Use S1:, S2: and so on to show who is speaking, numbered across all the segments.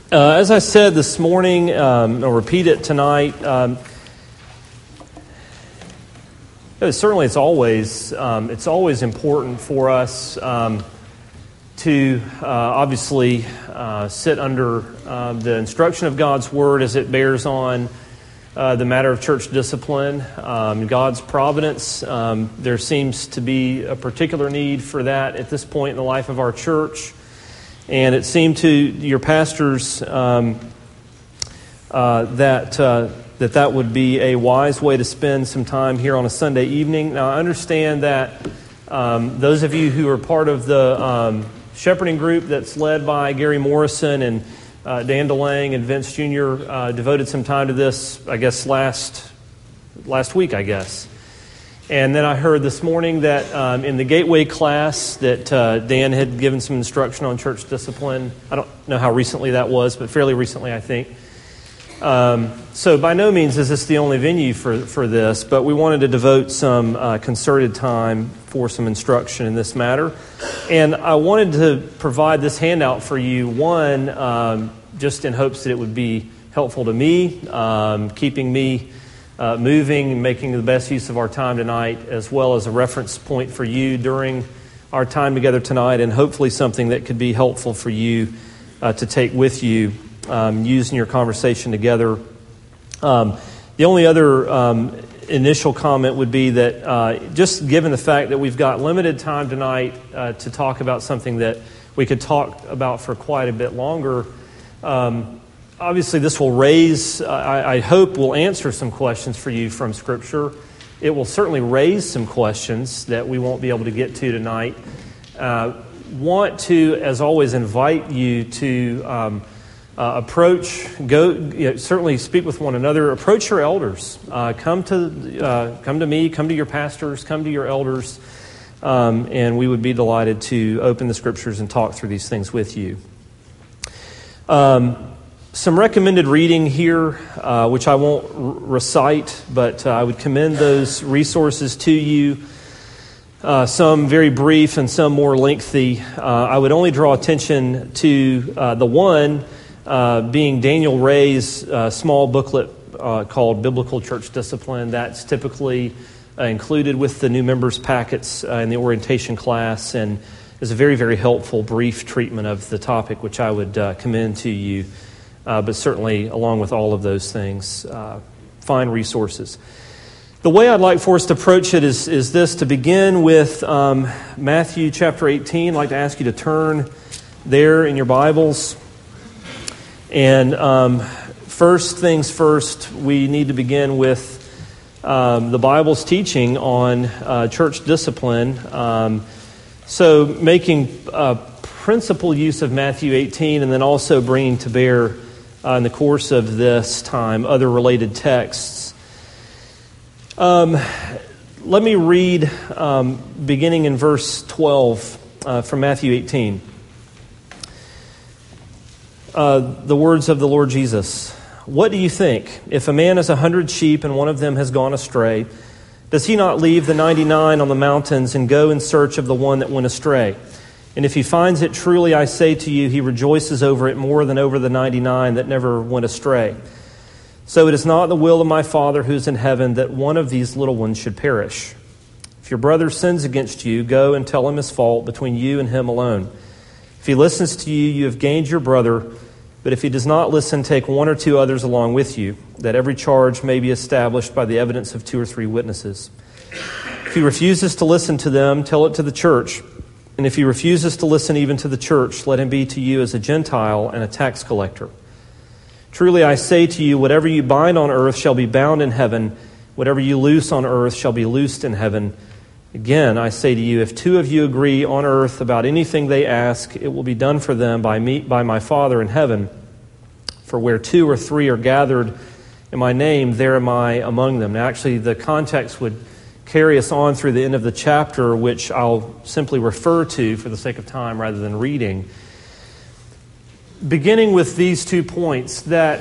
S1: As I said this morning, I'll repeat it tonight. Certainly, it's always important for us to obviously sit under the instruction of God's Word as it bears on the matter of church discipline, God's providence. There seems to be a particular need for that at this point in the life of our church. And it seemed to your pastors that would be a wise way to spend some time here on a Sunday evening. Now, I understand that those of you who are part of the shepherding group that's led by Gary Morrison and Dan DeLang and Vince Jr. Devoted some time to this, I guess, last week, I guess. And then I heard this morning that in the Gateway class that Dan had given some instruction on church discipline. I don't know how recently that was, but fairly recently, I think. So by no means is this the only venue for this, but we wanted to devote some concerted time for some instruction in this matter. And I wanted to provide this handout for you, one, just in hopes that it would be helpful to me, keeping me moving and making the best use of our time tonight, as well as a reference point for you during our time together tonight, and hopefully something that could be helpful for you to take with you using your conversation together. The only other initial comment would be that just given the fact that we've got limited time tonight to talk about something that we could talk about for quite a bit longer, obviously, this will raise, I hope will answer some questions for you from Scripture. It will certainly raise some questions that we won't be able to get to tonight. Want to, as always, invite you to certainly speak with one another. Approach your elders. Come to me, come to your pastors, come to your elders, and we would be delighted to open the Scriptures and talk through these things with you. Some recommended reading here, which I won't recite, but I would commend those resources to you. Some very brief and some more lengthy. I would only draw attention to the one being Daniel Ray's small booklet called Biblical Church Discipline. That's typically included with the new members' packets in the orientation class, and is a very, very helpful brief treatment of the topic, which I would commend to you. But certainly, along with all of those things, fine resources. The way I'd like for us to approach it is this: to begin with Matthew chapter 18. I'd like to ask you to turn there in your Bibles. And first things first, we need to begin with the Bible's teaching on church discipline. So making principal use of Matthew 18, and then also bringing to bear in the course of this time other related texts. Let me read beginning in verse 12 from Matthew 18. The words of the Lord Jesus. What do you think? If a man has 100 sheep and one of them has gone astray, does he not leave the 99 on the mountains and go in search of the one that went astray? And if he finds it, truly I say to you, he rejoices over it more than over the 99 that never went astray. So it is not the will of my Father who is in heaven that one of these little ones should perish. If your brother sins against you, go and tell him his fault between you and him alone. If he listens to you, you have gained your brother. But if he does not listen, take one or two others along with you, that every charge may be established by the evidence of 2 or 3 witnesses. If he refuses to listen to them, tell it to the church. And if he refuses to listen even to the church, let him be to you as a Gentile and a tax collector. Truly I say to you, whatever you bind on earth shall be bound in heaven. Whatever you loose on earth shall be loosed in heaven. Again, I say to you, if 2 of you agree on earth about anything they ask, it will be done for them by my Father in heaven. For where 2 or 3 are gathered in my name, there am I among them. Now, actually, the context would carry us on through the end of the chapter, which I'll simply refer to for the sake of time rather than reading. Beginning with these 2 points, that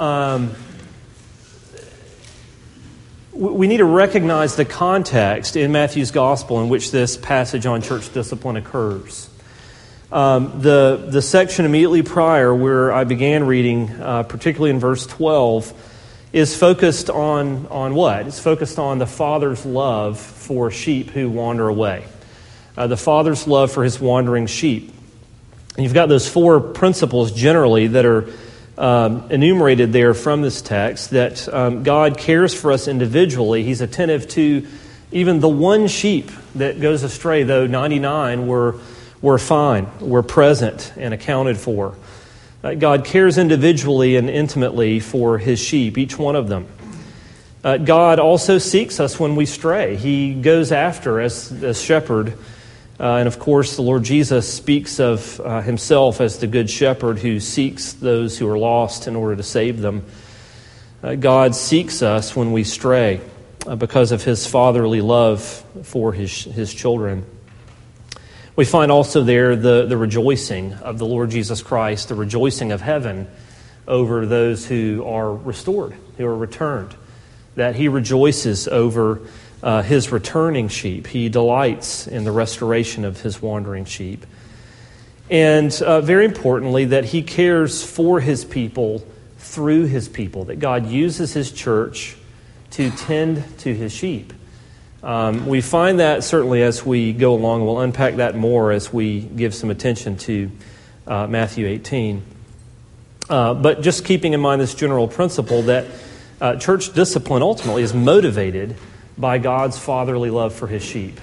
S1: we need to recognize the context in Matthew's gospel in which this passage on church discipline occurs. The section immediately prior where I began reading, particularly in verse 12, is focused on what? It's focused on the Father's love for sheep who wander away. The Father's love for His wandering sheep. And you've got those four principles generally that are enumerated there from this text, that God cares for us individually. He's attentive to even the one sheep that goes astray, though 99 were fine, were present and accounted for. God cares individually and intimately for His sheep, each one of them. God also seeks us when we stray. He goes after as shepherd. And of course, the Lord Jesus speaks of Himself as the good shepherd who seeks those who are lost in order to save them. God seeks us when we stray because of His fatherly love for His children. We find also there the rejoicing of the Lord Jesus Christ, the rejoicing of heaven over those who are restored, who are returned, that He rejoices over His returning sheep. He delights in the restoration of His wandering sheep. And very importantly, that He cares for His people through His people, that God uses His church to tend to His sheep. We find that certainly as we go along, and we'll unpack that more as we give some attention to Matthew 18. But just keeping in mind this general principle that church discipline ultimately is motivated by God's fatherly love for His sheep.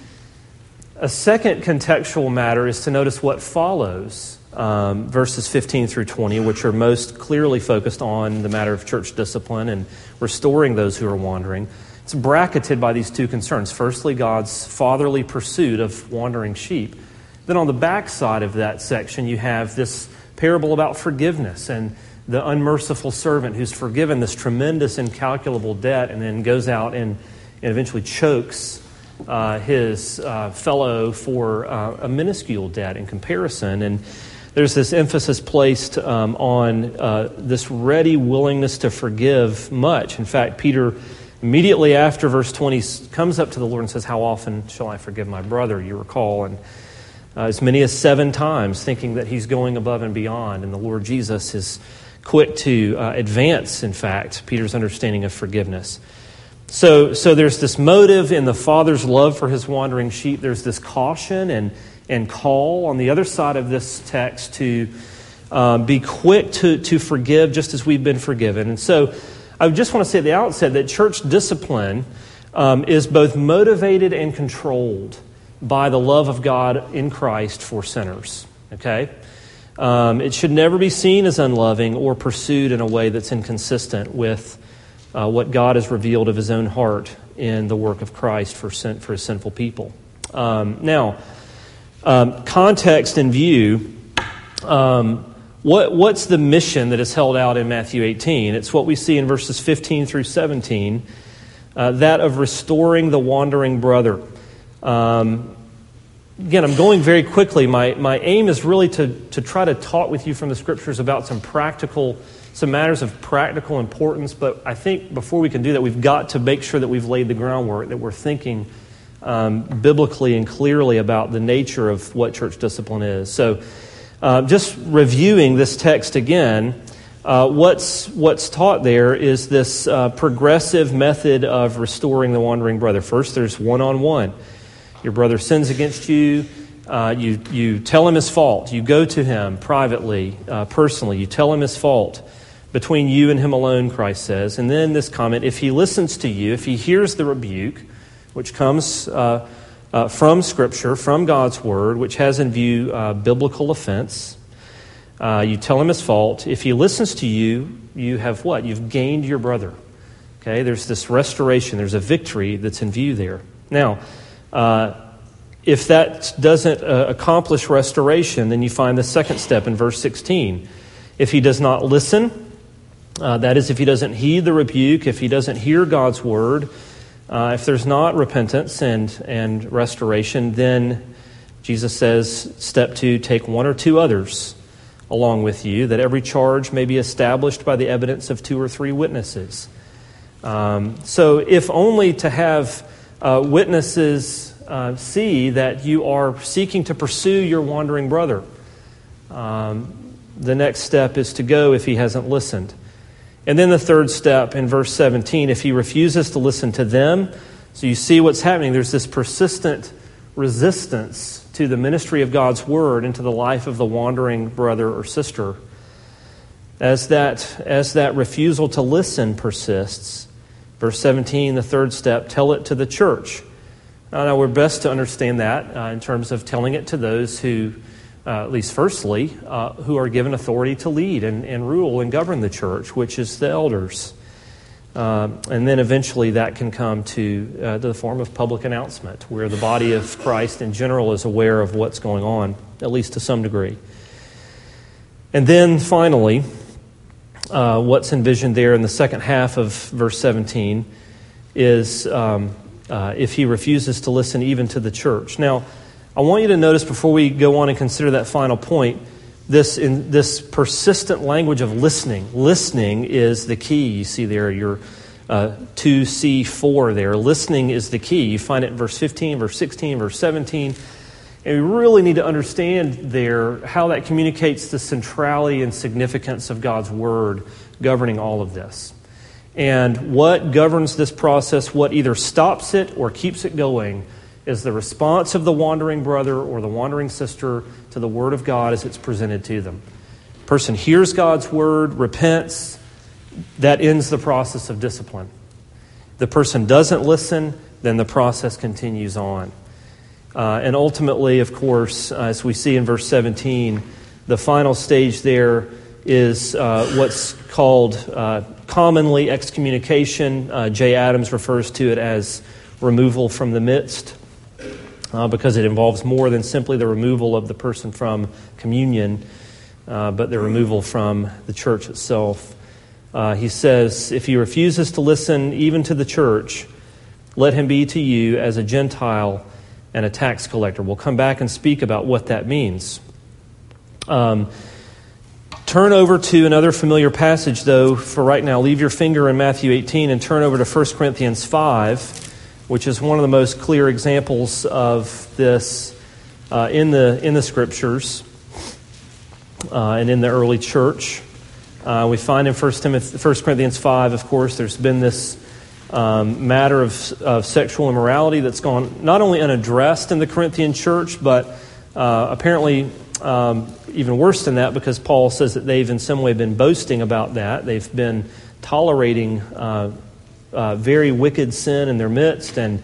S1: A second contextual matter is to notice what follows verses 15 through 20, which are most clearly focused on the matter of church discipline and restoring those who are wandering. It's bracketed by these two concerns. Firstly, God's fatherly pursuit of wandering sheep. Then on the back side of that section, you have this parable about forgiveness and the unmerciful servant who's forgiven this tremendous, incalculable debt and then goes out and eventually chokes his fellow for a minuscule debt in comparison. And there's this emphasis placed on this ready willingness to forgive much. In fact, Peter, immediately after verse 20, comes up to the Lord and says, "How often shall I forgive my brother?" You recall, and as many as 7 times, thinking that he's going above and beyond. And the Lord Jesus is quick to advance, in fact, Peter's understanding of forgiveness. So there's this motive in the Father's love for His wandering sheep. There's this caution and call on the other side of this text to be quick to forgive just as we've been forgiven. And so I just want to say at the outset that church discipline is both motivated and controlled by the love of God in Christ for sinners. Okay? It should never be seen as unloving or pursued in a way that's inconsistent with what God has revealed of His own heart in the work of Christ for His sinful people. Now, context in view, what's the mission that is held out in Matthew 18? It's what we see in verses 15 through 17, that of restoring the wandering brother. Again, I'm going very quickly. My aim is really to try to talk with you from the Scriptures about some matters of practical importance, but I think before we can do that, we've got to make sure that we've laid the groundwork, that we're thinking biblically and clearly about the nature of what church discipline is. So just reviewing this text again, what's taught there is this progressive method of restoring the wandering brother. First, there's one-on-one. Your brother sins against you. You tell him his fault. You go to him privately, personally. You tell him his fault. Between you and him alone, Christ says. And then this comment, if he listens to you, if he hears the rebuke, which comes from Scripture, from God's Word, which has in view biblical offense, you tell him his fault. If he listens to you, you have what? You've gained your brother. Okay, there's this restoration. There's a victory that's in view there. Now, if that doesn't accomplish restoration, then you find the second step in verse 16. If he does not listen, that is, if he doesn't heed the rebuke, if he doesn't hear God's word, if there's not repentance and restoration, then Jesus says, step 2, take 1 or 2 others along with you, that every charge may be established by the evidence of 2 or 3 witnesses. So if only to have witnesses see that you are seeking to pursue your wandering brother. The next step is to go if he hasn't listened. And then the third step in verse 17, if he refuses to listen to them, so you see what's happening. There's this persistent resistance to the ministry of God's word into the life of the wandering brother or sister. As that refusal to listen persists, verse 17, the third step, tell it to the church. Now we're best to understand that in terms of telling it to those who, at least firstly, who are given authority to lead and rule and govern the church, which is the elders. And then eventually that can come to the form of public announcement, where the body of Christ in general is aware of what's going on, at least to some degree. And then finally, what's envisioned there in the second half of verse 17 is if he refuses to listen even to the church. Now, I want you to notice before we go on and consider that final point, this persistent language of listening. Listening is the key. You see there your 2C4 there. Listening is the key. You find it in verse 15, verse 16, verse 17. And we really need to understand there how that communicates the centrality and significance of God's word governing all of this. And what governs this process, what either stops it or keeps it going, is the response of the wandering brother or the wandering sister to the word of God as it's presented to them. The person hears God's word, repents, that ends the process of discipline. The person doesn't listen, then the process continues on. And ultimately, of course, as we see in verse 17, the final stage there is what's called commonly excommunication. J. Adams refers to it as removal from the midst, because it involves more than simply the removal of the person from communion, but the removal from the church itself. He says, if he refuses to listen even to the church, let him be to you as a Gentile and a tax collector. We'll come back and speak about what that means. Turn over to another familiar passage, though, for right now. Leave your finger in Matthew 18 and turn over to 1 Corinthians 5, which is one of the most clear examples of this in the Scriptures and in the early church. We find in 1 Corinthians 5, of course, there's been this matter of sexual immorality that's gone not only unaddressed in the Corinthian church, but apparently even worse than that, because Paul says that they've in some way been boasting about that. They've been tolerating very wicked sin in their midst. And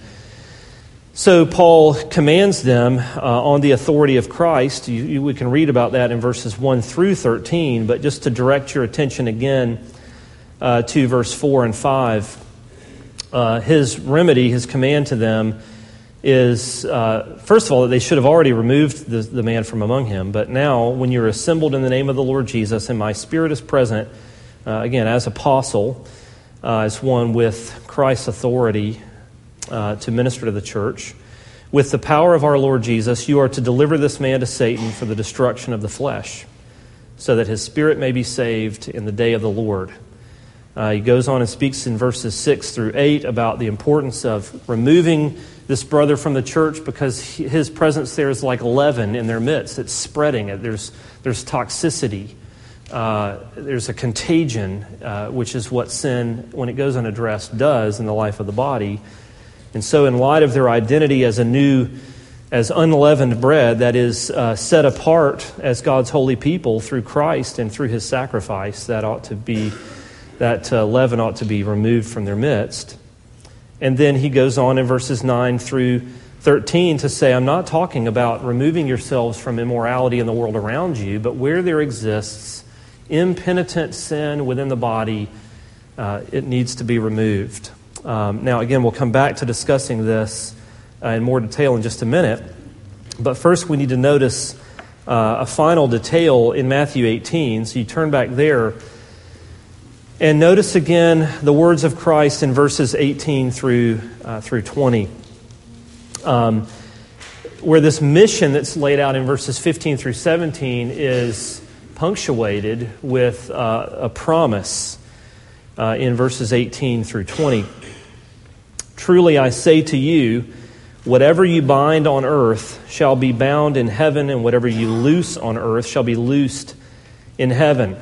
S1: so Paul commands them on the authority of Christ. We can read about that in verses 1 through 13, but just to direct your attention again to verse 4 and 5. His remedy, his command to them is, first of all, that they should have already removed the man from among him. But now, when you're assembled in the name of the Lord Jesus, and my Spirit is present, again, as apostle, as one with Christ's authority to minister to the church, with the power of our Lord Jesus, you are to deliver this man to Satan for the destruction of the flesh, so that his spirit may be saved in the day of the Lord. He goes on and speaks in verses 6 through 8 about the importance of removing this brother from the church, because his presence there is like leaven in their midst. It's spreading. There's toxicity. There's a contagion, which is what sin, when it goes unaddressed, does in the life of the body. And so in light of their identity as unleavened bread that is set apart as God's holy people through Christ and through his sacrifice, that leaven ought to be removed from their midst. And then he goes on in verses 9 through 13 to say, I'm not talking about removing yourselves from immorality in the world around you, but where there exists impenitent sin within the body, it needs to be removed. Now, again, we'll come back to discussing this in more detail in just a minute. But first, we need to notice a final detail in Matthew 18. So you turn back there and notice again the words of Christ in verses 18 through 20, where this mission that's laid out in verses 15 through 17 is punctuated with a promise in verses 18 through 20. Truly I say to you, Whatever you bind on earth shall be bound in heaven, and whatever you loose on earth shall be loosed in heaven.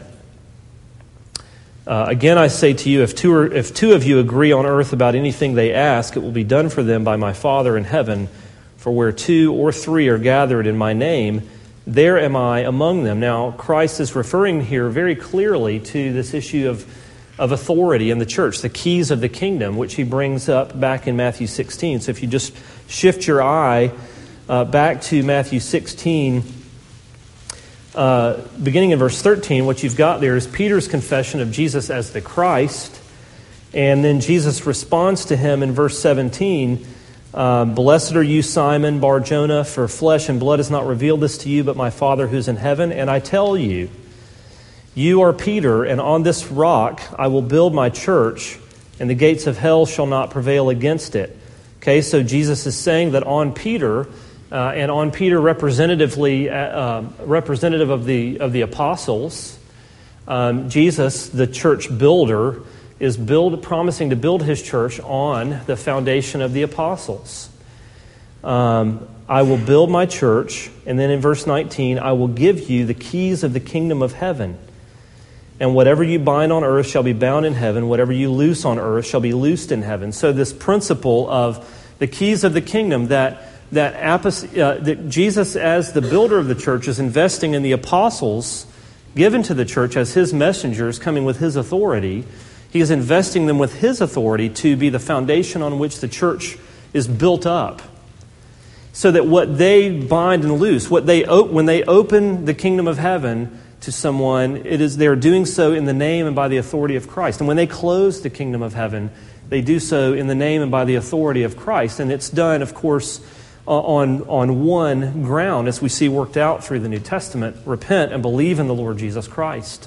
S1: Again, I say to you, if two of you agree on earth about anything they ask, it will be done for them by my Father in heaven. For where 2 or 3 are gathered in my name, there am I among them. Now, Christ is referring here very clearly to this issue of authority in the church, the keys of the kingdom, which he brings up back in Matthew 16. So if you just shift your eye back to Matthew 16, beginning in verse 13, what you've got there is Peter's confession of Jesus as the Christ, and then Jesus responds to him in verse 17, "Blessed are you, Simon Bar-Jonah, for flesh and blood has not revealed this to you, but my Father who's in heaven. And I tell you, you are Peter, and on this rock I will build my church, and the gates of hell shall not prevail against it." Okay, so Jesus is saying that on Peter, and on Peter representative of the apostles, Jesus, the church builder, is promising to build his church on the foundation of the apostles. I will build my church, and then in verse 19, I will give you the keys of the kingdom of heaven. And whatever you bind on earth shall be bound in heaven. Whatever you loose on earth shall be loosed in heaven. So this principle of the keys of the kingdom, that Jesus, as the builder of the church, is investing in the apostles given to the church as his messengers, coming with his authority. He is investing them with his authority to be the foundation on which the church is built up. So that what they bind and loose, when they open the kingdom of heaven to someone, they're doing so in the name and by the authority of Christ. And when they close the kingdom of heaven, they do so in the name and by the authority of Christ. And it's done, of course, on one ground, as we see worked out through the New Testament: repent and believe in the Lord Jesus Christ.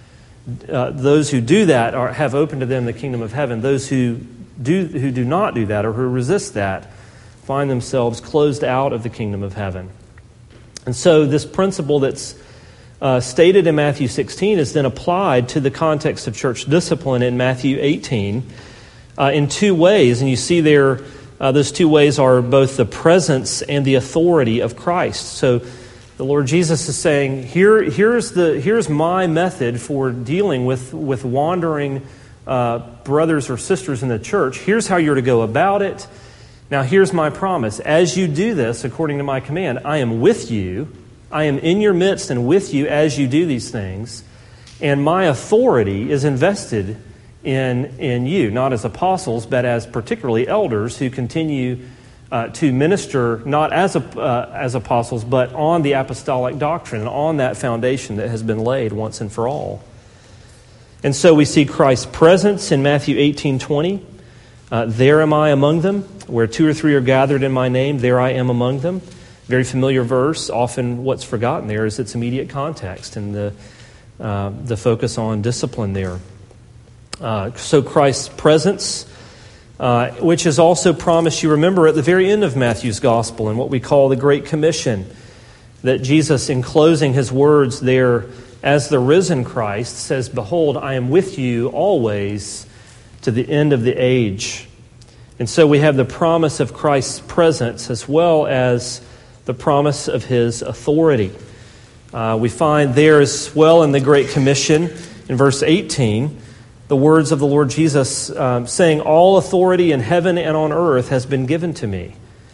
S1: Those who do that have opened to them the kingdom of heaven. Those who do not do that, or who resist that, find themselves closed out of the kingdom of heaven. And so this principle that's stated in Matthew 16 is then applied to the context of church discipline in Matthew 18 in two ways. And you see there, those two ways are both the presence and the authority of Christ. So the Lord Jesus is saying, here's my method for dealing with wandering brothers or sisters in the church. Here's how you're to go about it. Now here's my promise. As you do this, according to my command, I am with you. I am in your midst and with you as you do these things. And my authority is invested in you, not as apostles, but as particularly elders who continue to minister not as apostles, but on the apostolic doctrine and on that foundation that has been laid once and for all. And so we see Christ's presence in Matthew 18:20. There am I among them. Where 2 or 3 are gathered in my name, there I am among them. Very familiar verse. Often what's forgotten there is its immediate context and the focus on discipline there. So Christ's presence, which is also promised, you remember, at the very end of Matthew's Gospel in what we call the Great Commission, that Jesus, in closing his words there as the risen Christ, says, "Behold, I am with you always to the end of the age." And so we have the promise of Christ's presence as well as the promise of his authority. We find there as well in the Great Commission, in verse 18, the words of the Lord Jesus saying, "All authority in heaven and on earth has been given to me."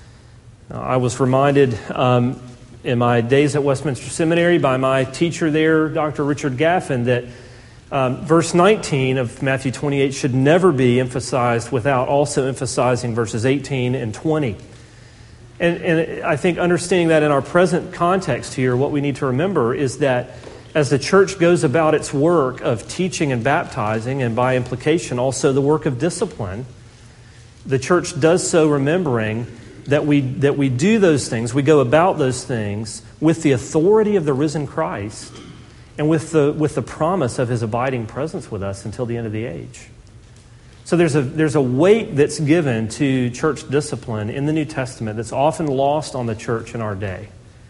S1: I was reminded in my days at Westminster Seminary by my teacher there, Dr. Richard Gaffin, that verse 19 of Matthew 28 should never be emphasized without also emphasizing verses 18 and 20. And I think understanding that in our present context here, what we need to remember is that as the church goes about its work of teaching and baptizing, and by implication also the work of discipline, the church does so remembering that we do those things, we go about those things with the authority of the risen Christ and with the promise of his abiding presence with us until the end of the age. So there's a weight that's given to church discipline in the New Testament that's often lost on the church in our day,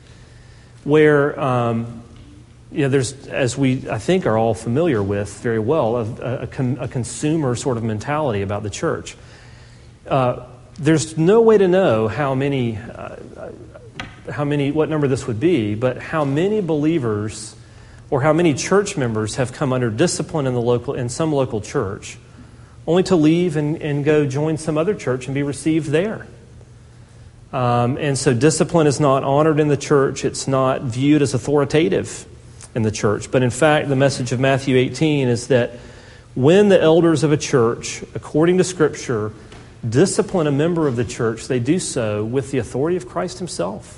S1: where there's, as we I think are all familiar with very well, a consumer sort of mentality about the church. there's no way to know what number this would be, but how many believers or how many church members have come under discipline in some local church, only to leave and go join some other church and be received there. And so discipline is not honored in the church. It's not viewed as authoritative in the church. But in fact, the message of Matthew 18 is that when the elders of a church, according to Scripture, discipline a member of the church, they do so with the authority of Christ himself.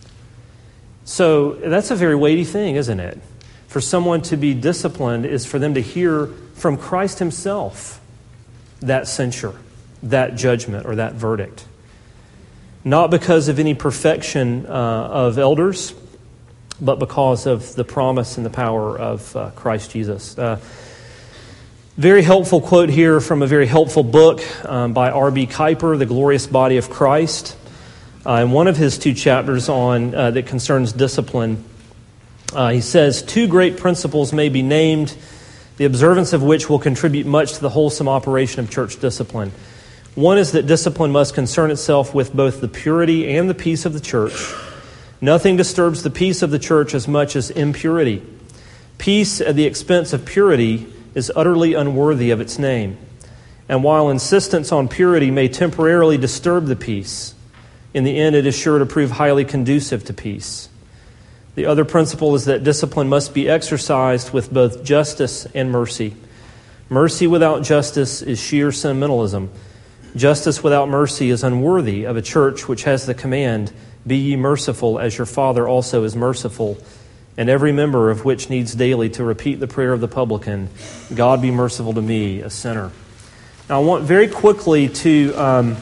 S1: So that's a very weighty thing, isn't it? For someone to be disciplined is for them to hear from Christ himself that censure, that judgment, or that verdict. Not because of any perfection of elders, but because of the promise and the power of Christ Jesus. Very helpful quote here from a very helpful book by R.B. Kuyper, The Glorious Body of Christ. In one of his 2 chapters on that concerns discipline, he says, 2 great principles may be named, the observance of which will contribute much to the wholesome operation of church discipline. One is that discipline must concern itself with both the purity and the peace of the church. Nothing disturbs the peace of the church as much as impurity. Peace at the expense of purity is utterly unworthy of its name. And while insistence on purity may temporarily disturb the peace, in the end it is sure to prove highly conducive to peace. The other principle is that discipline must be exercised with both justice and mercy. Mercy without justice is sheer sentimentalism. Justice without mercy is unworthy of a church which has the command, "Be ye merciful as your Father also is merciful," and every member of which needs daily to repeat the prayer of the publican, "God be merciful to me, a sinner." Now I want very quickly to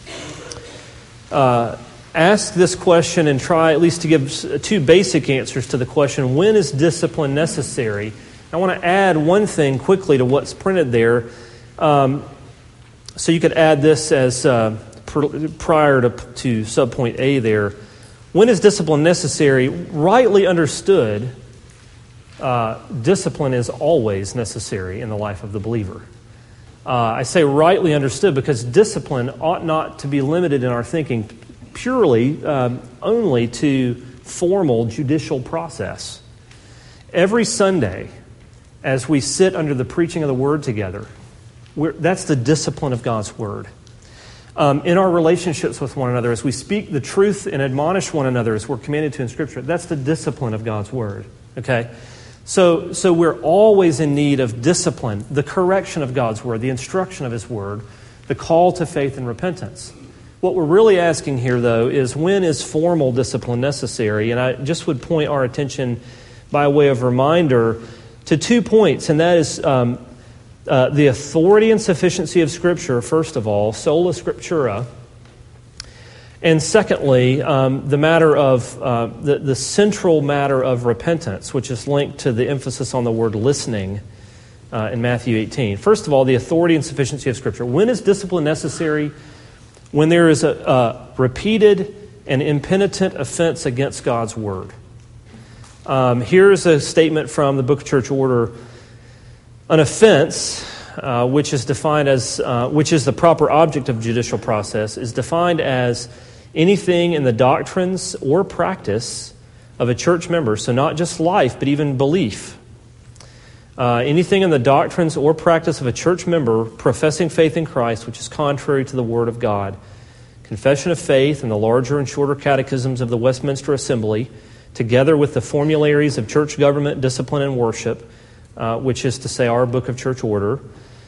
S1: ask this question and try at least to give 2 basic answers to the question, when is discipline necessary? I want to add one thing quickly to what's printed there. So you could add this as prior to subpoint A there. When is discipline necessary? Rightly understood, discipline is always necessary in the life of the believer. I say rightly understood because discipline ought not to be limited in our thinking purely only to formal judicial process. Every Sunday, as we sit under the preaching of the Word together, that's the discipline of God's Word. In our relationships with one another, as we speak the truth and admonish one another as we're commanded to in Scripture, that's the discipline of God's Word. Okay? So we're always in need of discipline, the correction of God's Word, the instruction of His Word, the call to faith and repentance. What we're really asking here, though, is when is formal discipline necessary? And I just would point our attention by way of reminder to 2 points, and that is the authority and sufficiency of Scripture, first of all, sola scriptura, and secondly, the matter of the central matter of repentance, which is linked to the emphasis on the word listening in Matthew 18. First of all, the authority and sufficiency of Scripture. When is discipline necessary? When there is a repeated and impenitent offense against God's Word. Here's a statement from the Book of Church Order. An offense, which is defined as, which is the proper object of judicial process, is defined as anything in the doctrines or practice of a church member, so not just life, but even belief. Anything in the doctrines or practice of a church member professing faith in Christ, which is contrary to the Word of God. Confession of faith and the larger and shorter catechisms of the Westminster Assembly, together with the formularies of church government, discipline, and worship, which is to say our Book of Church Order,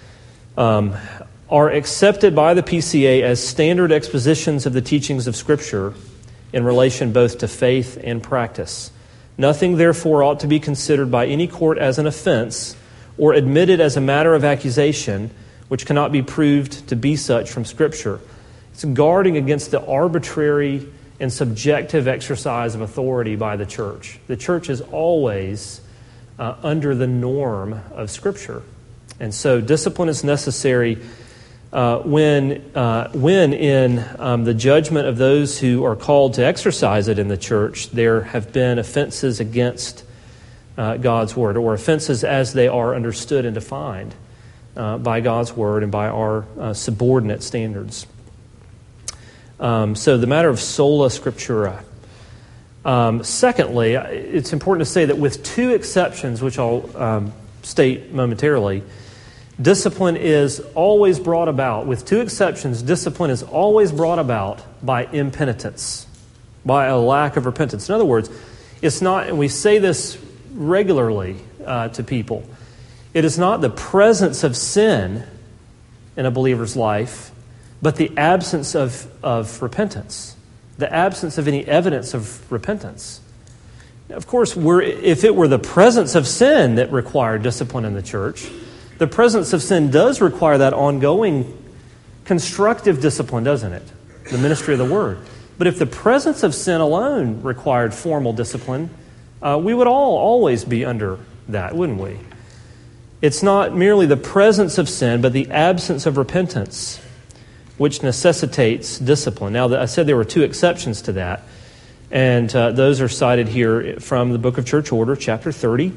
S1: are accepted by the PCA as standard expositions of the teachings of Scripture in relation both to faith and practice. Nothing, therefore, ought to be considered by any court as an offense or admitted as a matter of accusation which cannot be proved to be such from Scripture. It's guarding against the arbitrary and subjective exercise of authority by the church. The church is always under the norm of Scripture. And so discipline is necessary when in the judgment of those who are called to exercise it in the church, there have been offenses against God's Word, or offenses as they are understood and defined by God's Word and by our subordinate standards. So the matter of sola scriptura. Secondly, it's important to say that with two exceptions, which I'll state momentarily, discipline is always brought about. With two exceptions, discipline is always brought about by impenitence, by a lack of repentance. In other words, it's not, and we say this regularly to people, it is not the presence of sin in a believer's life, but the absence of repentance. The absence of any evidence of repentance. Of course, if it were the presence of sin that required discipline in the church, the presence of sin does require that ongoing constructive discipline, doesn't it? The ministry of the Word. But if the presence of sin alone required formal discipline, we would all always be under that, wouldn't we? It's not merely the presence of sin, but the absence of repentance which necessitates discipline. Now, I said there were two exceptions to that, and those are cited here from the Book of Church Order, chapter 30.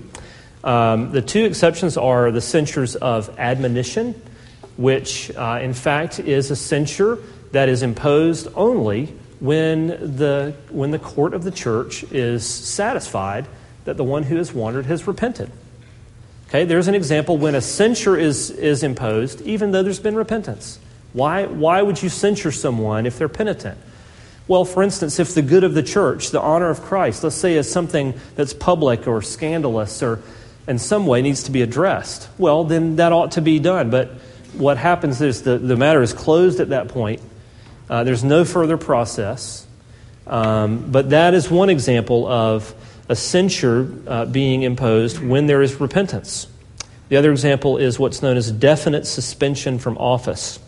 S1: The two exceptions are the censures of admonition, which, in fact, is a censure that is imposed only when the court of the church is satisfied that the one who has wandered has repented. Okay, there's an example when a censure is imposed, even though there's been repentance. Why would you censure someone if they're penitent? Well, for instance, if the good of the church, the honor of Christ, let's say is something that's public or scandalous or in some way needs to be addressed, well, then that ought to be done. But what happens is the matter is closed at that point. There's no further process. But that is one example of a censure being imposed when there is repentance. The other example is what's known as definite suspension from office.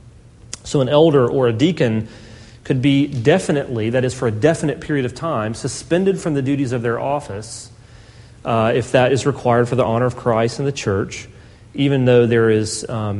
S1: So an elder or a deacon could be definitely, that is for a definite period of time, suspended from the duties of their office if that is required for the honor of Christ and the church, even though there is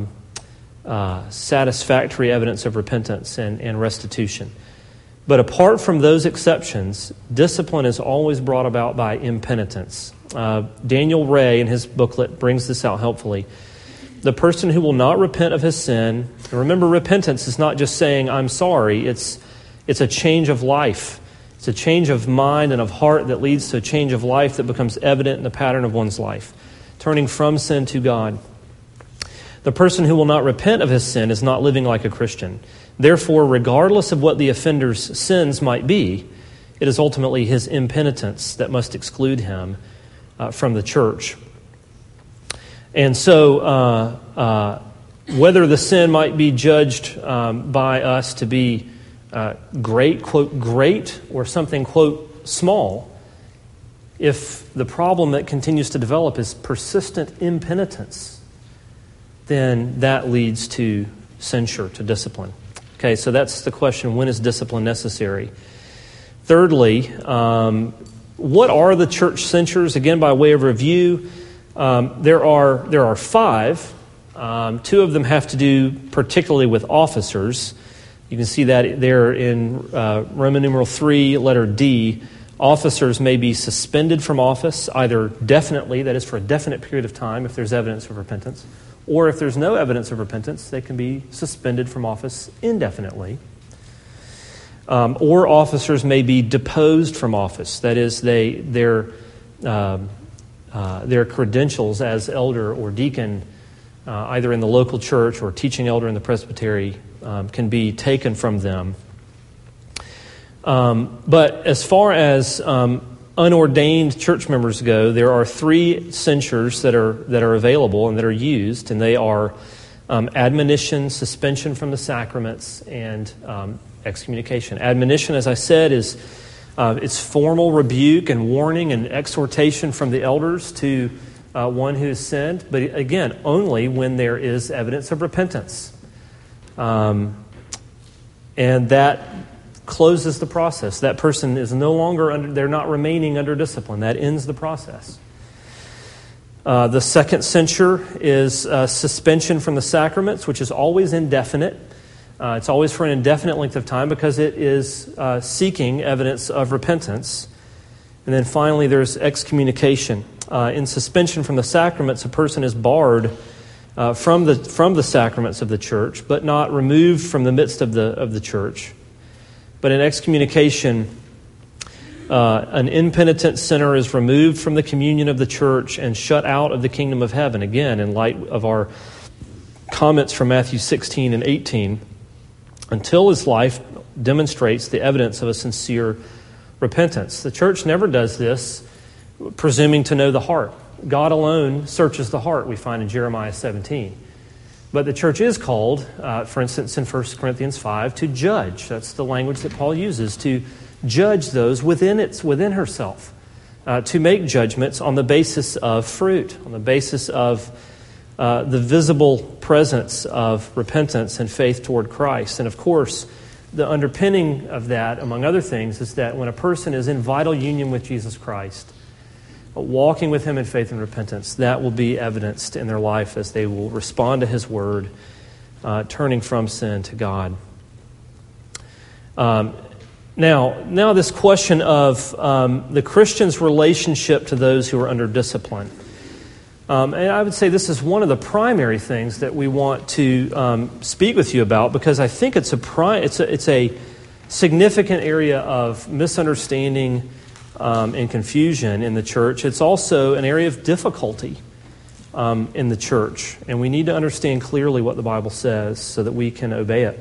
S1: satisfactory evidence of repentance and restitution. But apart from those exceptions, discipline is always brought about by impenitence. Daniel Ray, in his booklet, brings this out helpfully. The person who will not repent of his sin, and remember, repentance is not just saying, I'm sorry, it's a change of life. It's a change of mind and of heart that leads to a change of life that becomes evident in the pattern of one's life, turning from sin to God. The person who will not repent of his sin is not living like a Christian. Therefore, regardless of what the offender's sins might be, it is ultimately his impenitence that must exclude him from the church. And so, whether the sin might be judged by us to be great, quote, great, or something, quote, small, if the problem that continues to develop is persistent impenitence, then that leads to censure, to discipline. Okay, so that's the question, when is discipline necessary? Thirdly, what are the church censures? Again, by way of review, there are five. Two of them have to do particularly with officers. You can see that there in Roman numeral 3, letter D. Officers may be suspended from office, either definitely, that is for a definite period of time if there's evidence of repentance, or if there's no evidence of repentance, they can be suspended from office indefinitely. Or officers may be deposed from office. That is, their credentials as elder or deacon, either in the local church or teaching elder in the presbytery, can be taken from them. But as far as unordained church members go, there are three censures that are available and that are used, and they are admonition, suspension from the sacraments, and excommunication. Admonition, as I said, is it's formal rebuke and warning and exhortation from the elders to one who has sinned, but again, only when there is evidence of repentance. And that closes the process. That person is no longer they're not remaining under discipline. That ends the process. The second censure is suspension from the sacraments, which is always indefinite. It's always for an indefinite length of time because it is seeking evidence of repentance. And then finally, there's excommunication. In suspension from the sacraments, a person is barred from the sacraments of the church, but not removed from the midst of the church. But in excommunication, an impenitent sinner is removed from the communion of the church and shut out of the kingdom of heaven, again, in light of our comments from Matthew 16 and 18, until his life demonstrates the evidence of a sincere repentance. The church never does this, presuming to know the heart. God alone searches the heart, we find in Jeremiah 17. But the church is called, for instance, in 1 Corinthians 5, to judge. That's the language that Paul uses, to judge those within herself, to make judgments on the basis of fruit, on the basis of the visible presence of repentance and faith toward Christ. And of course, the underpinning of that, among other things, is that when a person is in vital union with Jesus Christ, walking with Him in faith and repentance, that will be evidenced in their life as they will respond to His Word, turning from sin to God. Now this question of the Christian's relationship to those who are under discipline. And I would say this is one of the primary things that we want to speak with you about, because I think it's a significant area of misunderstanding and confusion in the church. It's also an area of difficulty in the church, and we need to understand clearly what the Bible says so that we can obey it.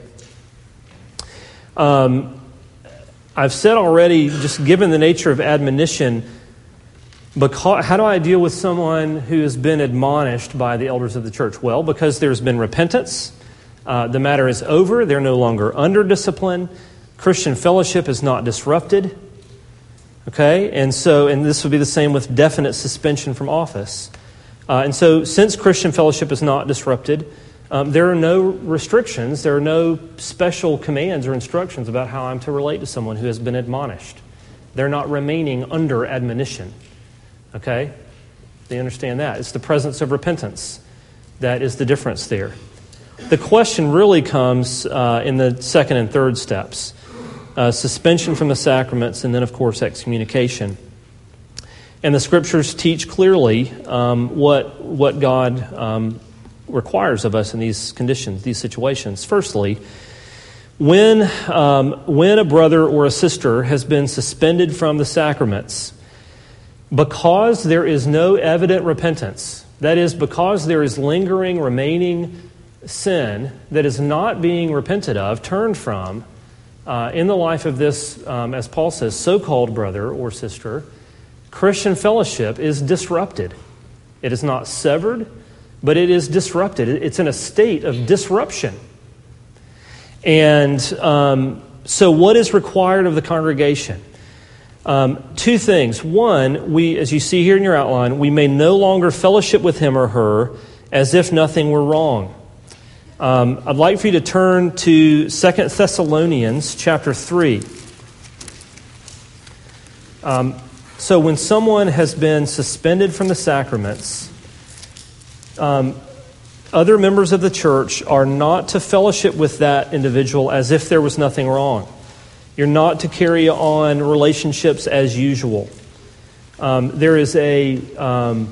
S1: I've said already, just given the nature of admonition, how do I deal with someone who has been admonished by the elders of the church? Well, because there's been repentance, the matter is over, they're no longer under discipline, Christian fellowship is not disrupted, okay? And this would be the same with definite suspension from office. And so since Christian fellowship is not disrupted, there are no restrictions, there are no special commands or instructions about how I'm to relate to someone who has been admonished. They're not remaining under admonition. Okay? Do you understand that? It's the presence of repentance that is the difference there. The question really comes in the second and third steps. Suspension from the sacraments, and then, of course, excommunication. And the Scriptures teach clearly what God requires of us in these conditions, these situations. Firstly, when a brother or a sister has been suspended from the sacraments, because there is no evident repentance, that is, because there is lingering, remaining sin that is not being repented of, turned from, in the life of this, as Paul says, so-called brother or sister, Christian fellowship is disrupted. It is not severed, but it is disrupted. It's in a state of disruption. And so what is required of the congregation? Two things. One, as you see here in your outline, we may no longer fellowship with him or her as if nothing were wrong. I'd like for you to turn to 2 Thessalonians chapter 3. So when someone has been suspended from the sacraments, other members of the church are not to fellowship with that individual as if there was nothing wrong. You're not to carry on relationships as usual. There has been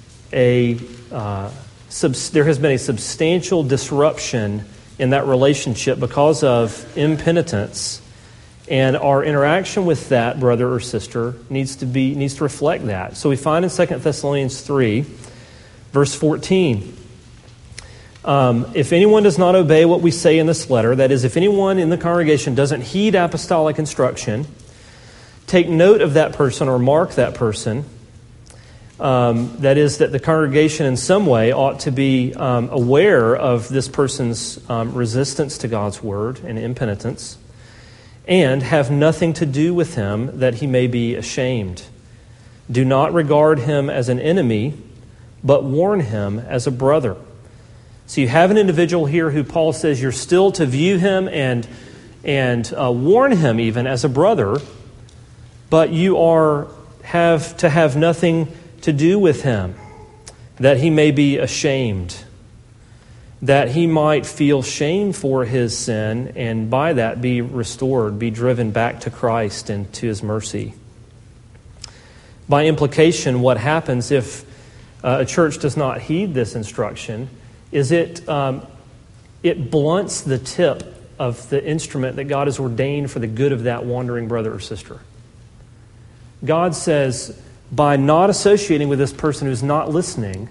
S1: a substantial disruption in that relationship because of impenitence, and our interaction with that brother or sister needs to reflect that. So we find in 2 Thessalonians 3, verse 14. If anyone does not obey what we say in this letter, that is, if anyone in the congregation doesn't heed apostolic instruction, take note of that person or mark that person. That is, that the congregation in some way ought to be aware of this person's resistance to God's word and impenitence, and have nothing to do with him that he may be ashamed. Do not regard him as an enemy, but warn him as a brother. So you have an individual here who Paul says you're still to view him and warn him even as a brother, but you have to have nothing to do with him, that he may be ashamed, that he might feel shame for his sin, and by that be restored, be driven back to Christ and to his mercy. By implication, what happens if a church does not heed this instruction is it blunts the tip of the instrument that God has ordained for the good of that wandering brother or sister. God says, by not associating with this person who's not listening,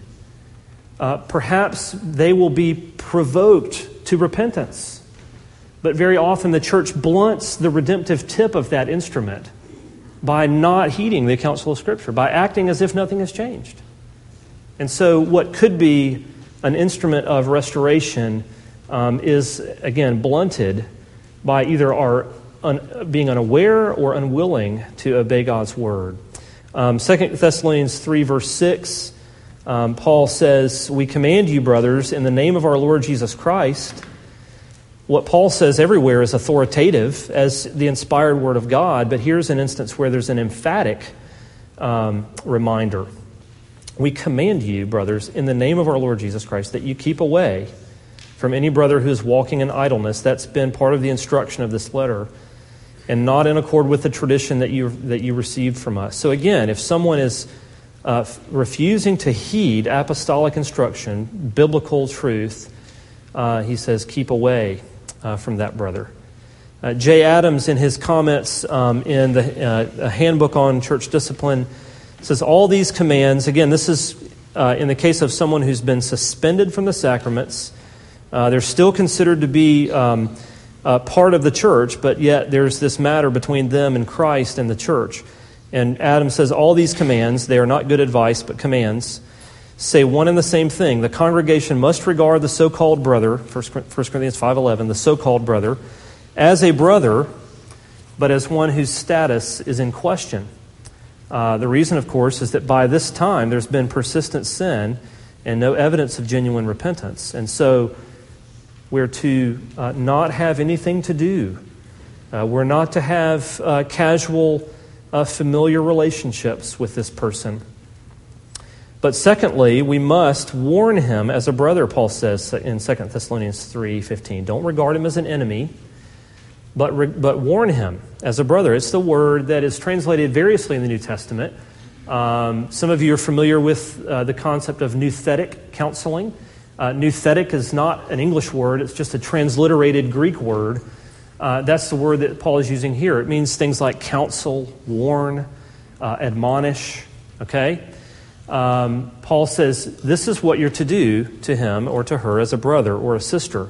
S1: perhaps they will be provoked to repentance. But very often the church blunts the redemptive tip of that instrument by not heeding the counsel of Scripture, by acting as if nothing has changed. And so what could be an instrument of restoration is, again, blunted by either our being unaware or unwilling to obey God's word. 2 Thessalonians 3, verse 6, Paul says, "We command you, brothers, in the name of our Lord Jesus Christ." What Paul says everywhere is authoritative as the inspired word of God, but here's an instance where there's an emphatic reminder. "We command you, brothers, in the name of our Lord Jesus Christ, that you keep away from any brother who is walking in idleness." That's been part of the instruction of this letter, and not in accord with the tradition that you received from us. So again, if someone is refusing to heed apostolic instruction, biblical truth, he says, keep away from that brother. Jay Adams, in his comments in the Handbook on Church Discipline, says all these commands, again, this is in the case of someone who's been suspended from the sacraments, they're still considered to be part of the church, but yet there's this matter between them and Christ and the church. And Adams says all these commands, they are not good advice, but commands, say one and the same thing. The congregation must regard the so-called brother, 1 Corinthians 5:11, the so-called brother, as a brother, but as one whose status is in question. The reason, of course, is that by this time there's been persistent sin and no evidence of genuine repentance. And so we're to not have anything to do. We're not to have casual, familiar relationships with this person. But secondly, we must warn him as a brother, Paul says in 2 Thessalonians 3:15. Don't regard him as an enemy, but warn him as a brother. It's the word that is translated variously in the New Testament. Some of you are familiar with the concept of nouthetic counseling. Nouthetic is not an English word. It's just a transliterated Greek word. That's the word that Paul is using here. It means things like counsel, warn, admonish. Okay? Paul says this is what you're to do to him or to her as a brother or a sister.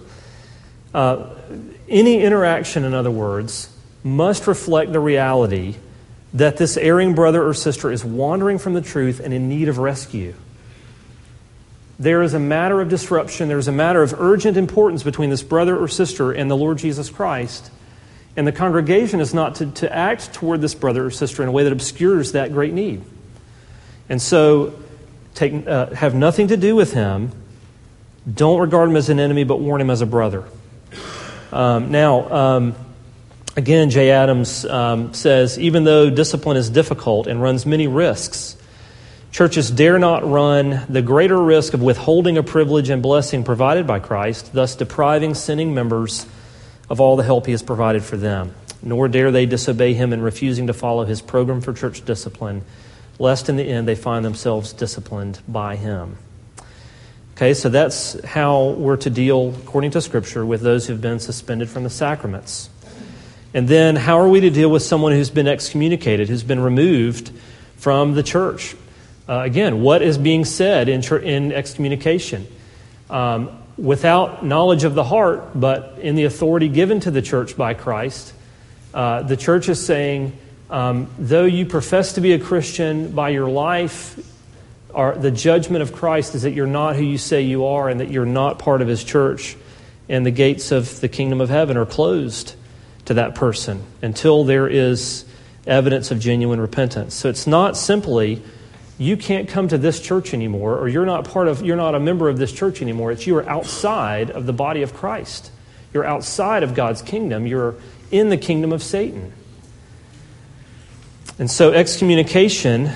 S1: Any interaction, in other words, must reflect the reality that this erring brother or sister is wandering from the truth and in need of rescue. There is a matter of disruption. There is a matter of urgent importance between this brother or sister and the Lord Jesus Christ. And the congregation is not to act toward this brother or sister in a way that obscures that great need. And so, have nothing to do with him. Don't regard him as an enemy, but warn him as a brother. Again, Jay Adams says, even though discipline is difficult and runs many risks, churches dare not run the greater risk of withholding a privilege and blessing provided by Christ, thus depriving sinning members of all the help he has provided for them. Nor dare they disobey him in refusing to follow his program for church discipline, lest in the end they find themselves disciplined by him. Okay, so that's how we're to deal, according to Scripture, with those who've been suspended from the sacraments. And then how are we to deal with someone who's been excommunicated, who's been removed from the church? Again, what is being said in excommunication? Without knowledge of the heart, but in the authority given to the church by Christ, the church is saying, though you profess to be a Christian, by your life, the judgment of Christ is that you're not who you say you are and that you're not part of his church, and the gates of the kingdom of heaven are closed to that person until there is evidence of genuine repentance. So it's not simply, you can't come to this church anymore, or you're not a member of this church anymore. It's you are outside of the body of Christ. You're outside of God's kingdom. You're in the kingdom of Satan. And so excommunication,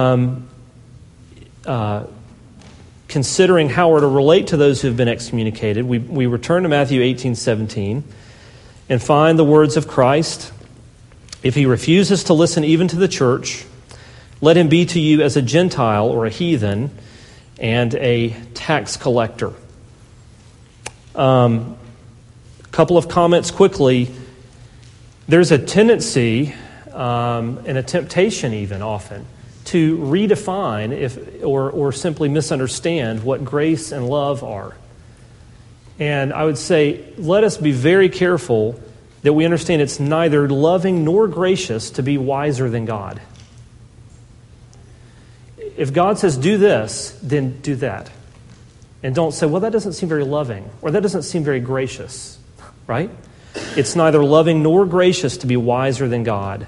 S1: considering how we're to relate to those who have been excommunicated, we return to Matthew 18:17 and find the words of Christ. If he refuses to listen even to the church, let him be to you as a Gentile or a heathen and a tax collector. couple of comments quickly. There's a tendency and a temptation even often to redefine or simply misunderstand what grace and love are. And I would say, let us be very careful that we understand it's neither loving nor gracious to be wiser than God. If God says, do this, then do that. And don't say, well, that doesn't seem very loving, or that doesn't seem very gracious, right? It's neither loving nor gracious to be wiser than God.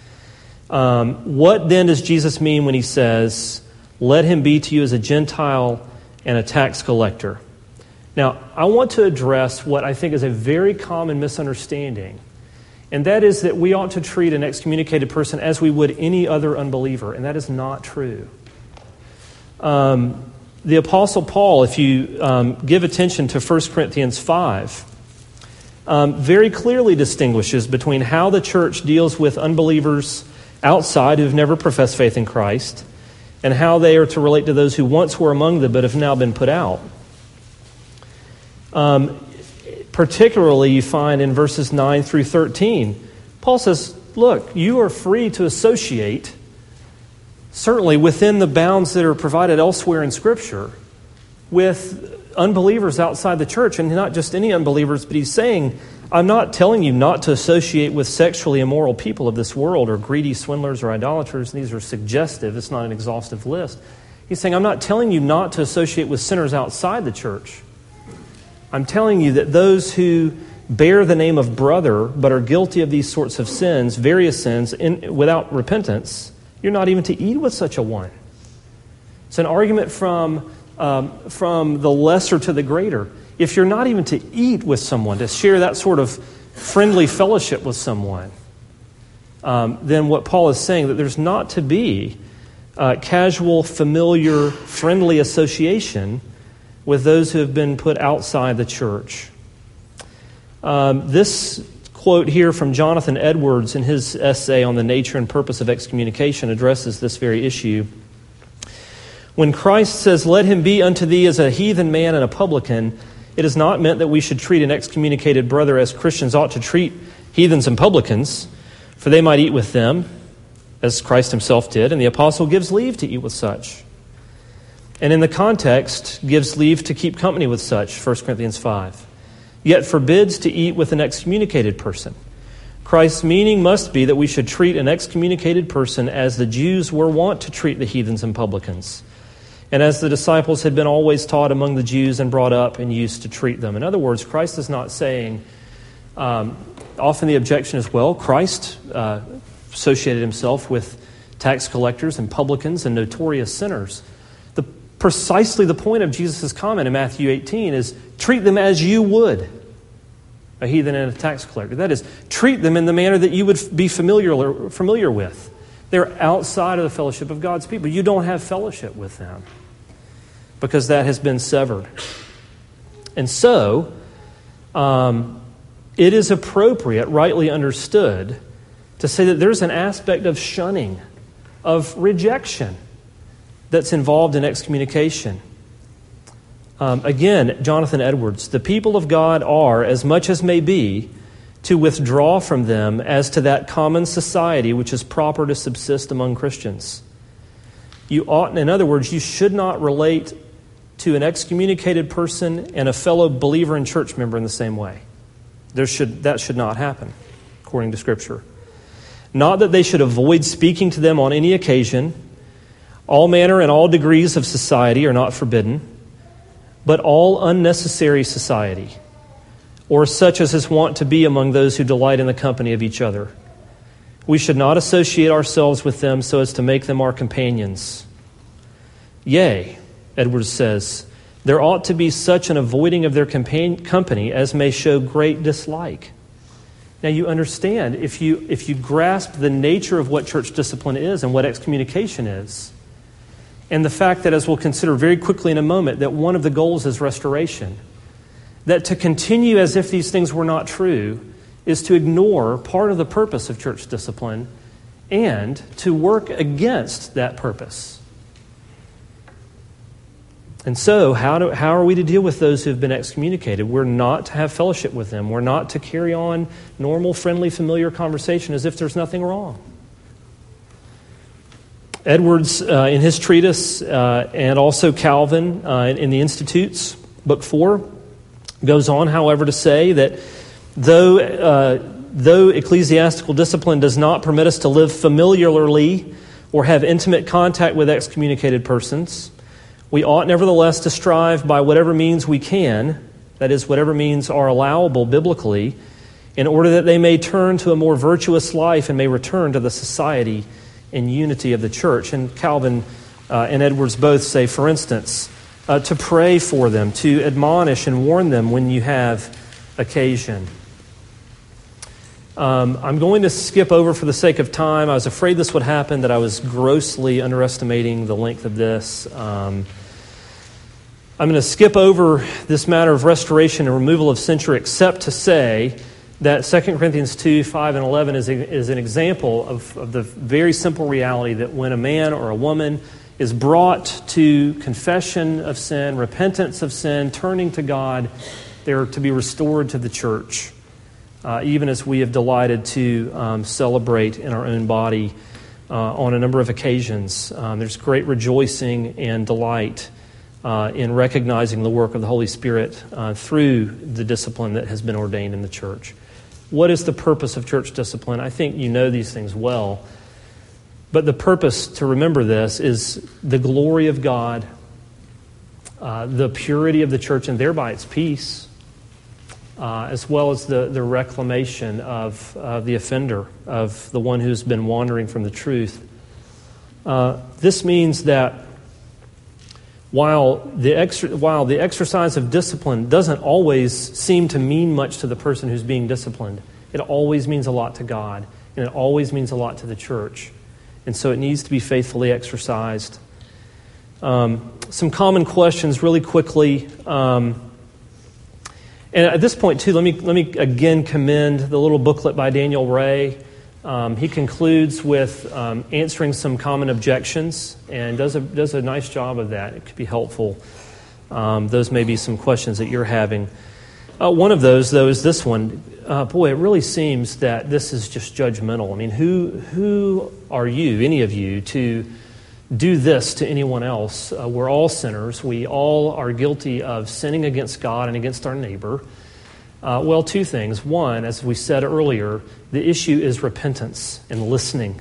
S1: What then does Jesus mean when he says, let him be to you as a Gentile and a tax collector? Now, I want to address what I think is a very common misunderstanding, and that is that we ought to treat an excommunicated person as we would any other unbeliever, and that is not true. The Apostle Paul, if you give attention to 1 Corinthians 5, very clearly distinguishes between how the church deals with unbelievers outside who've never professed faith in Christ and how they are to relate to those who once were among them but have now been put out. Particularly, you find in verses 9 through 13, Paul says, look, you are free to associate, certainly within the bounds that are provided elsewhere in Scripture, with unbelievers outside the church, and not just any unbelievers, but he's saying, I'm not telling you not to associate with sexually immoral people of this world or greedy swindlers or idolaters. These are suggestive. It's not an exhaustive list. He's saying, I'm not telling you not to associate with sinners outside the church. I'm telling you that those who bear the name of brother but are guilty of these sorts of sins, various sins, without repentance, you're not even to eat with such a one. It's an argument from the lesser to the greater. If you're not even to eat with someone, to share that sort of friendly fellowship with someone, then what Paul is saying, that there's not to be casual, familiar, friendly association with those who have been put outside the church. This quote here from Jonathan Edwards in his essay on the nature and purpose of excommunication addresses this very issue. When Christ says, let him be unto thee as a heathen man and a publican, it is not meant that we should treat an excommunicated brother as Christians ought to treat heathens and publicans, for they might eat with them, as Christ himself did, and the apostle gives leave to eat with such. And in the context, gives leave to keep company with such, 1 Corinthians 5. Yet forbids to eat with an excommunicated person. Christ's meaning must be that we should treat an excommunicated person as the Jews were wont to treat the heathens and publicans, and as the disciples had been always taught among the Jews and brought up and used to treat them. In other words, Christ is not saying, often the objection is, well, Christ associated himself with tax collectors and publicans and notorious sinners. Precisely the point of Jesus' comment in Matthew 18 is treat them as you would a heathen and a tax collector. That is, treat them in the manner that you would be familiar with. They're outside of the fellowship of God's people. You don't have fellowship with them because that has been severed. And so, it is appropriate, rightly understood, to say that there's an aspect of shunning, of rejection, that's involved in excommunication. Again, Jonathan Edwards, the people of God are, as much as may be, to withdraw from them as to that common society which is proper to subsist among Christians. You ought, in other words, you should not relate to an excommunicated person and a fellow believer and church member in the same way. That should not happen, according to Scripture. Not that they should avoid speaking to them on any occasion. All manner and all degrees of society are not forbidden, but all unnecessary society, or such as is wont to be among those who delight in the company of each other. We should not associate ourselves with them so as to make them our companions. Yea, Edwards says, there ought to be such an avoiding of their company as may show great dislike. Now you understand, if you grasp the nature of what church discipline is and what excommunication is, and the fact that, as we'll consider very quickly in a moment, that one of the goals is restoration, that to continue as if these things were not true is to ignore part of the purpose of church discipline and to work against that purpose. And so, how are we to deal with those who have been excommunicated? We're not to have fellowship with them. We're not to carry on normal, friendly, familiar conversation as if there's nothing wrong. Edwards, in his treatise, and also Calvin in the Institutes, Book 4, goes on, however, to say that though ecclesiastical discipline does not permit us to live familiarly or have intimate contact with excommunicated persons, we ought nevertheless to strive by whatever means we can, that is, whatever means are allowable biblically, in order that they may turn to a more virtuous life and may return to the society and unity of the church. And Calvin and Edwards both say, for instance, to pray for them, to admonish and warn them when you have occasion. I'm going to skip over for the sake of time. I was afraid this would happen, that I was grossly underestimating the length of this. I'm going to skip over this matter of restoration and removal of censure, except to say that 2 Corinthians 2, 5, and 11 is an example of the very simple reality that when a man or a woman is brought to confession of sin, repentance of sin, turning to God, they're to be restored to the church. Even as we have delighted to celebrate in our own body on a number of occasions. There's great rejoicing and delight in recognizing the work of the Holy Spirit through the discipline that has been ordained in the church. What is the purpose of church discipline? I think you know these things well. But the purpose, to remember this, is the glory of God, the purity of the church, and thereby its peace, as well as the reclamation of the offender, of the one who's been wandering from the truth. This means that while the exercise of discipline doesn't always seem to mean much to the person who's being disciplined, it always means a lot to God, and it always means a lot to the church. And so it needs to be faithfully exercised. Some common questions really quickly. And at this point, too, let me again commend the little booklet by Daniel Ray. He concludes with answering some common objections and does a nice job of that. It could be helpful. Those may be some questions that you're having. One of those, though, is this one. Boy, it really seems that this is just judgmental. I mean, who are you, any of you, to do this to anyone else? We're all sinners. We all are guilty of sinning against God and against our neighbor. Well, two things. One, as we said earlier, the issue is repentance and listening.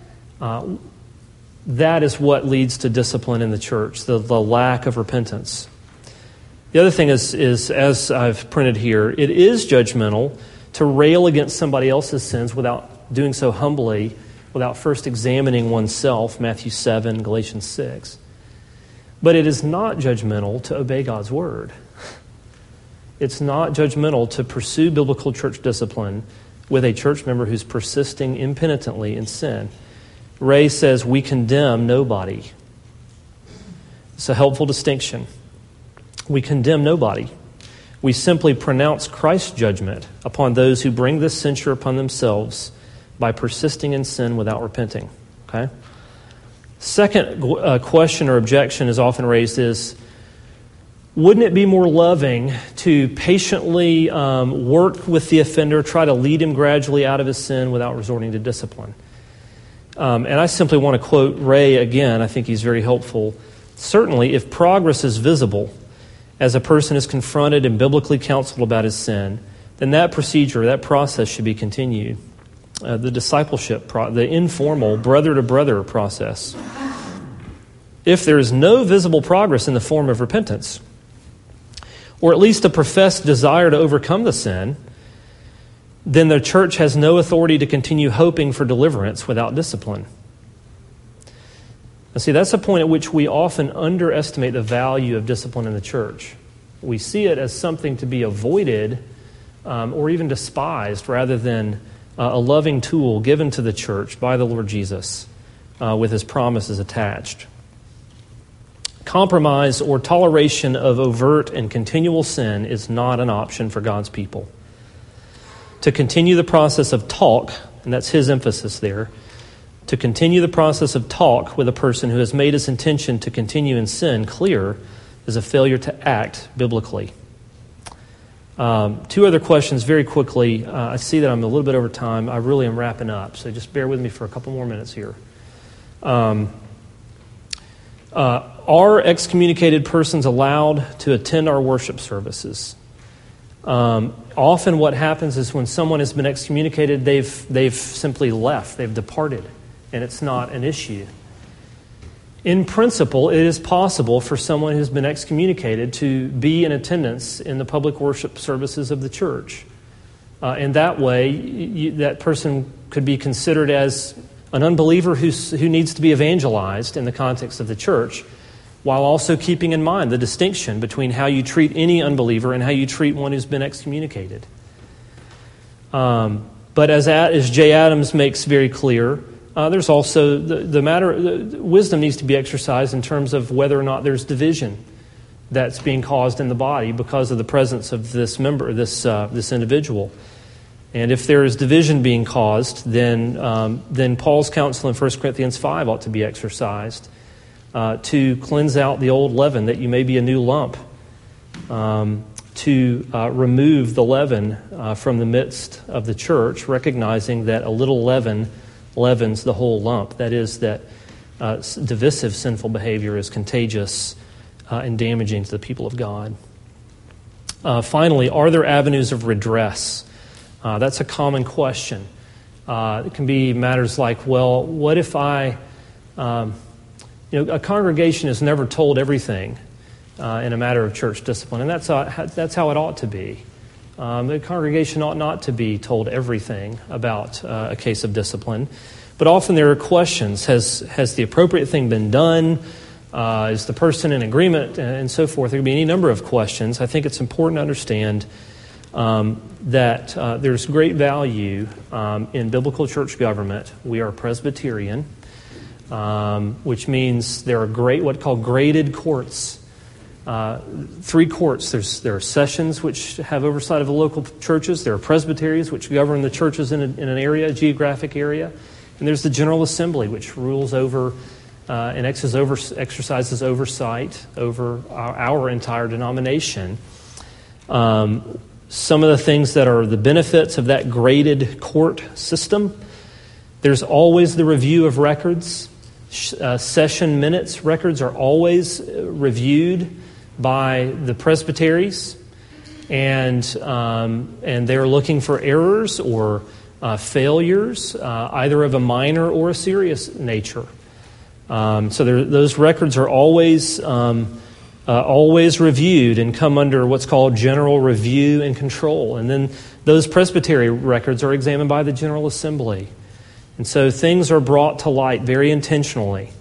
S1: That is what leads to discipline in the church, the lack of repentance. The other thing is, as I've printed here, it is judgmental to rail against somebody else's sins without doing so humbly, without first examining oneself, Matthew 7, Galatians 6. But it is not judgmental to obey God's word. It's not judgmental to pursue biblical church discipline with a church member who's persisting impenitently in sin. Ray says we condemn nobody. It's a helpful distinction. We condemn nobody. We simply pronounce Christ's judgment upon those who bring this censure upon themselves by persisting in sin without repenting. Okay? Second question or objection is often raised is, wouldn't it be more loving to patiently work with the offender, try to lead him gradually out of his sin without resorting to discipline? And I simply want to quote Ray again. I think he's very helpful. Certainly, if progress is visible as a person is confronted and biblically counseled about his sin, then that procedure, that process should be continued. The discipleship, the informal brother-to-brother process. If there is no visible progress in the form of repentance, or at least a professed desire to overcome the sin, then the church has no authority to continue hoping for deliverance without discipline. Now, see, that's a point at which we often underestimate the value of discipline in the church. We see it as something to be avoided or even despised rather than a loving tool given to the church by the Lord Jesus with his promises attached. Compromise or toleration of overt and continual sin is not an option for God's people. To continue the process of talk, and that's his emphasis there, to continue the process of talk with a person who has made his intention to continue in sin clear is a failure to act biblically. Two other questions very quickly. I see that I'm a little bit over time. I really am wrapping up, so just bear with me for a couple more minutes here. Are excommunicated persons allowed to attend our worship services? Often what happens is when someone has been excommunicated, they've simply left, they've departed, and it's not an issue. In principle, it is possible for someone who's been excommunicated to be in attendance in the public worship services of the church. In that way, that person could be considered as an unbeliever who needs to be evangelized in the context of the church, while also keeping in mind the distinction between how you treat any unbeliever and how you treat one who's been excommunicated. But as Jay Adams makes very clear, there's also the matter. Wisdom needs to be exercised in terms of whether or not there's division that's being caused in the body because of the presence of this member, this individual. And if there is division being caused, then Paul's counsel in 1 Corinthians 5 ought to be exercised to cleanse out the old leaven, that you may be a new lump, to remove the leaven from the midst of the church, recognizing that a little leaven leavens the whole lump. That is, that divisive sinful behavior is contagious and damaging to the people of God. Finally, are there avenues of redress? That's a common question. It can be matters like, well, what if a congregation is never told everything in a matter of church discipline, and that's how it ought to be. The congregation ought not to be told everything about a case of discipline, but often there are questions. Has the appropriate thing been done? Is the person in agreement? And so forth. There can be any number of questions. I think it's important to understand that there's great value in biblical church government. We are Presbyterian, which means there are what are called graded courts. 3 courts. There are sessions which have oversight of the local churches. There are presbyteries which govern the churches in an area, a geographic area. And there's the General Assembly, which rules over and exercises oversight over our entire denomination. Some of the things that are the benefits of that graded court system: there's always the review of records. Session minutes records are always reviewed by the presbyteries, and they're looking for errors or failures, either of a minor or a serious nature. Those records are always reviewed and come under what's called general review and control. And then those presbytery records are examined by the General Assembly. And so things are brought to light very intentionally.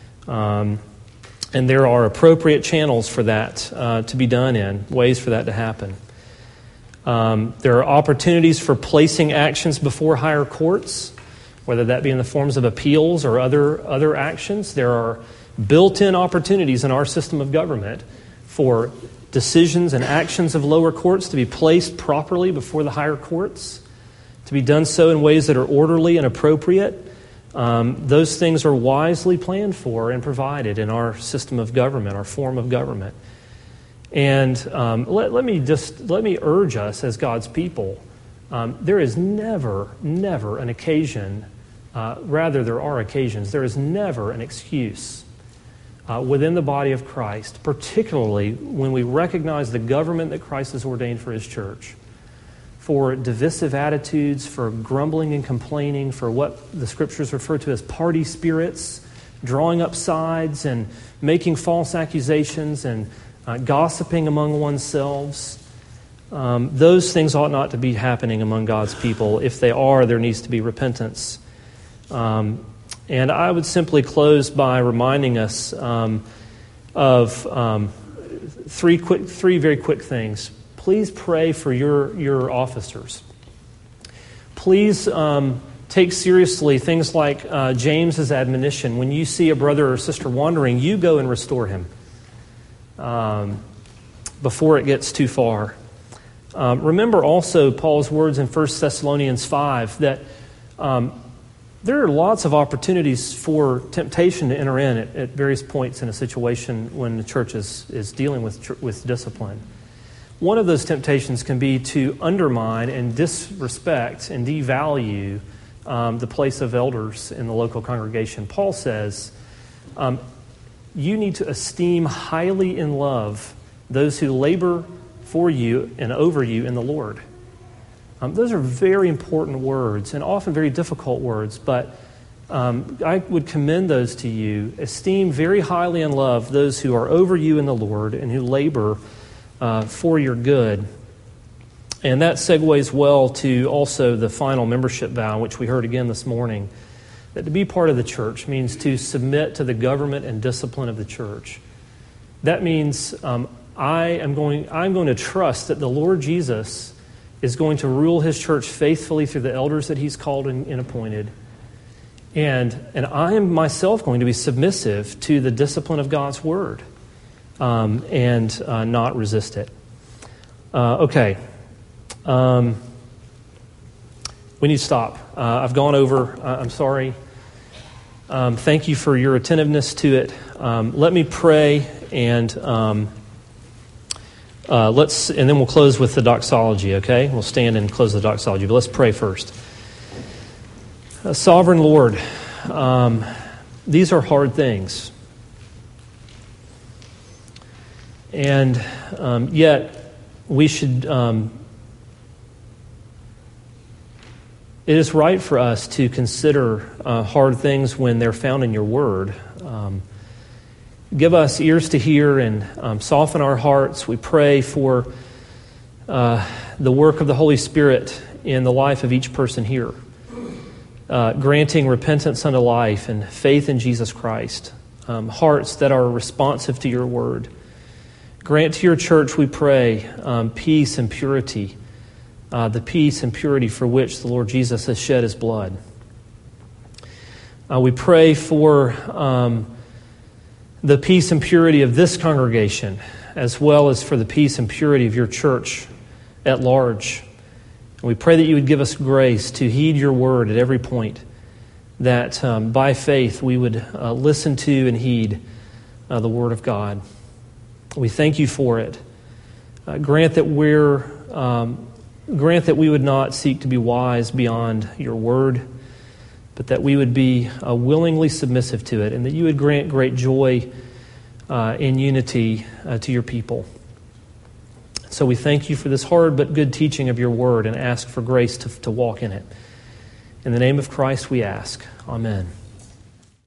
S1: And there are appropriate channels for that to be done in, ways for that to happen. There are opportunities for placing actions before higher courts, whether that be in the forms of appeals or other actions. There are built-in opportunities in our system of government for decisions and actions of lower courts to be placed properly before the higher courts, to be done so in ways that are orderly and appropriate. Those things are wisely planned for and provided in our system of government, our form of government. And let me urge us as God's people. There is never an occasion. Rather, there are occasions. There is never an excuse within the body of Christ, particularly when we recognize the government that Christ has ordained for His church, for divisive attitudes, for grumbling and complaining, for what the Scriptures refer to as party spirits, drawing up sides and making false accusations and gossiping among oneself. Those things ought not to be happening among God's people. If they are, there needs to be repentance. And I would simply close by reminding us of three very quick things. Please pray for your officers. Please take seriously things like James's admonition. When you see a brother or sister wandering, you go and restore him before it gets too far. Remember also Paul's words in 1 Thessalonians 5 that there are lots of opportunities for temptation to enter in at various points in a situation when the church is dealing with discipline. One of those temptations can be to undermine and disrespect and devalue the place of elders in the local congregation. Paul says, you need to esteem highly in love those who labor for you and over you in the Lord. Those are very important words and often very difficult words, but I would commend those to you. Esteem very highly in love those who are over you in the Lord and who labor for your good. And that segues well to also the final membership vow, which we heard again this morning, that to be part of the church means to submit to the government and discipline of the church. That means I'm going to trust that the Lord Jesus is going to rule his church faithfully through the elders that he's called and appointed. And I am myself going to be submissive to the discipline of God's word and not resist it. Okay. We need to stop. I've gone over. I'm sorry. Thank you for your attentiveness to it. Let me pray and and then we'll close with the doxology, okay? We'll stand and close the doxology, but let's pray first. Sovereign Lord, these are hard things. And yet, we should... it is right for us to consider hard things when they're found in your word. Give us ears to hear and soften our hearts. We pray for the work of the Holy Spirit in the life of each person here, granting repentance unto life and faith in Jesus Christ, hearts that are responsive to your word. Grant to your church, we pray, peace and purity, the peace and purity for which the Lord Jesus has shed his blood. We pray for the peace and purity of this congregation, as well as for the peace and purity of your church at large. And we pray that you would give us grace to heed your word at every point, that by faith we would listen to and heed the word of God. We thank you for it. Grant that we would not seek to be wise beyond your word, but that we would be willingly submissive to it, and that you would grant great joy in unity to your people. So we thank you for this hard but good teaching of your word and ask for grace to walk in it. In the name of Christ we ask. Amen.